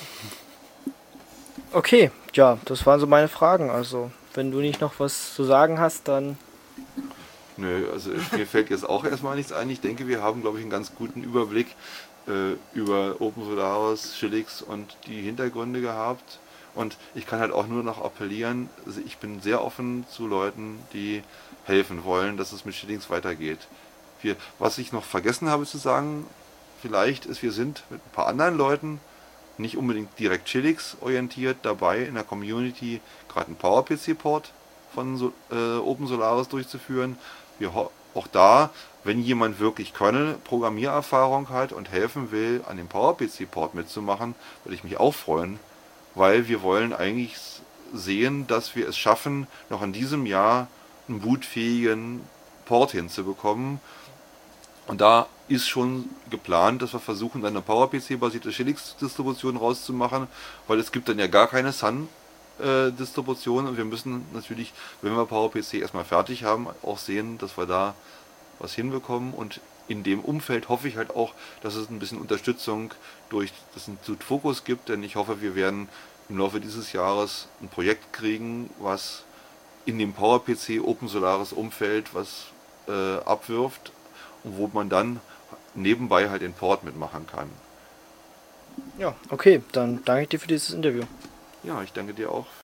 Okay, ja, das waren so meine Fragen. Also, wenn du nicht noch was zu sagen hast, dann... Nö, also mir fällt jetzt auch erstmal nichts ein. Ich denke, wir haben, glaube ich, einen ganz guten Überblick äh, über OpenSolaris, Shillix und die Hintergründe gehabt. Und ich kann halt auch nur noch appellieren, also ich bin sehr offen zu Leuten, die helfen wollen, dass es mit Shillix weitergeht. Wir, was ich noch vergessen habe zu sagen, vielleicht ist, wir sind mit ein paar anderen Leuten, nicht unbedingt direkt Shillix orientiert, dabei in der Community gerade einen PowerPC-Port von so, äh, OpenSolaris durchzuführen. Wir auch da, wenn jemand wirklich Kernel-Programmiererfahrung hat und helfen will, an dem PowerPC-Port mitzumachen, würde ich mich auch freuen, weil wir wollen eigentlich sehen, dass wir es schaffen, noch in diesem Jahr einen bootfähigen Port hinzubekommen. Und da ist schon geplant, dass wir versuchen, eine PowerPC-basierte Shillix-Distribution rauszumachen, weil es gibt dann ja gar keine Sun-Distribution und wir müssen natürlich, wenn wir PowerPC erstmal fertig haben, auch sehen, dass wir da was hinbekommen. Und in dem Umfeld hoffe ich halt auch, dass es ein bisschen Unterstützung durch das Institut Focus gibt, denn ich hoffe, wir werden im Laufe dieses Jahres ein Projekt kriegen, was in dem PowerPC Open Solaris Umfeld was äh, abwirft und wo man dann nebenbei halt den Port mitmachen kann. Ja, okay, dann danke ich dir für dieses Interview. Ja, ich danke dir auch